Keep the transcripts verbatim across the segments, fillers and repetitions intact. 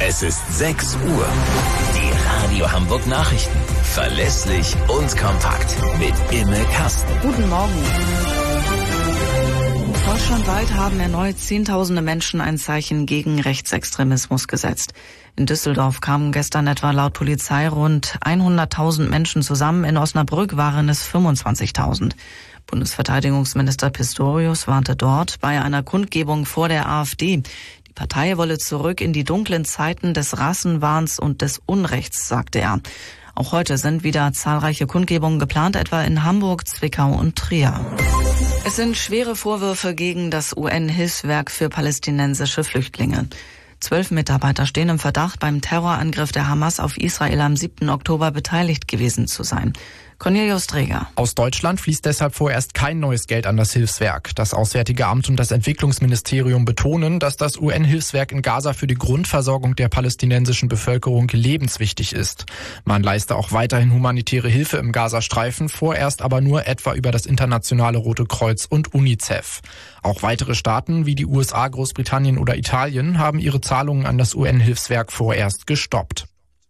Es ist sechs Uhr. Die Radio Hamburg Nachrichten. Verlässlich und kompakt. Mit Imme Kasten. Guten Morgen. Deutschlandweit haben erneut Zehntausende Menschen ein Zeichen gegen Rechtsextremismus gesetzt. In Düsseldorf kamen gestern etwa laut Polizei rund hunderttausend Menschen zusammen. In Osnabrück waren es fünfundzwanzigtausend. Bundesverteidigungsminister Pistorius warnte dort bei einer Kundgebung vor der AfD. Die Partei wolle zurück in die dunklen Zeiten des Rassenwahns und des Unrechts, sagte er. Auch heute sind wieder zahlreiche Kundgebungen geplant, etwa in Hamburg, Zwickau und Trier. Es sind schwere Vorwürfe gegen das U N-Hilfswerk für palästinensische Flüchtlinge. Zwölf Mitarbeiter stehen im Verdacht, beim Terrorangriff der Hamas auf Israel am siebten Oktober beteiligt gewesen zu sein. Cornelius Träger. Aus Deutschland fließt deshalb vorerst kein neues Geld an das Hilfswerk. Das Auswärtige Amt und das Entwicklungsministerium betonen, dass das U N-Hilfswerk in Gaza für die Grundversorgung der palästinensischen Bevölkerung lebenswichtig ist. Man leiste auch weiterhin humanitäre Hilfe im Gazastreifen, vorerst aber nur etwa über das Internationale Rote Kreuz und UNICEF. Auch weitere Staaten wie die U S A, Großbritannien oder Italien haben ihre Zahlungen an das U N-Hilfswerk vorerst gestoppt.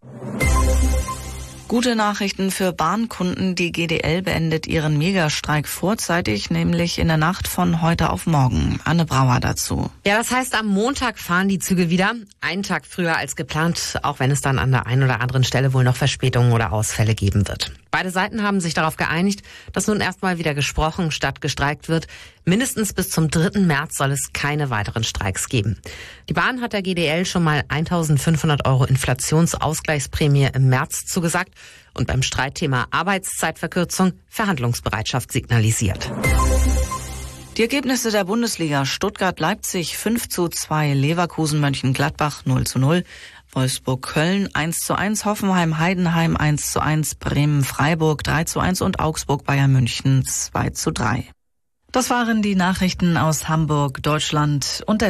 Gute Nachrichten für Bahnkunden. Die G D L beendet ihren Megastreik vorzeitig, nämlich in der Nacht von heute auf morgen. Anne Brauer dazu. Ja, das heißt, am Montag fahren die Züge wieder. Einen Tag früher als geplant, auch wenn es dann an der einen oder anderen Stelle wohl noch Verspätungen oder Ausfälle geben wird. Beide Seiten haben sich darauf geeinigt, dass nun erstmal wieder gesprochen statt gestreikt wird. Mindestens bis zum dritten März soll es keine weiteren Streiks geben. Die Bahn hat der G D L schon mal eintausendfünfhundert Euro Inflationsausgleichsprämie im März zugesagt und beim Streitthema Arbeitszeitverkürzung Verhandlungsbereitschaft signalisiert. Die Ergebnisse der Bundesliga: Stuttgart-Leipzig fünf zu zwei, Leverkusen-Mönchengladbach null zu null, Wolfsburg-Köln eins zu eins, Hoffenheim-Heidenheim eins zu eins, Bremen-Freiburg drei zu eins und Augsburg-Bayern München zwei zu drei. Das waren die Nachrichten aus Hamburg, Deutschland und der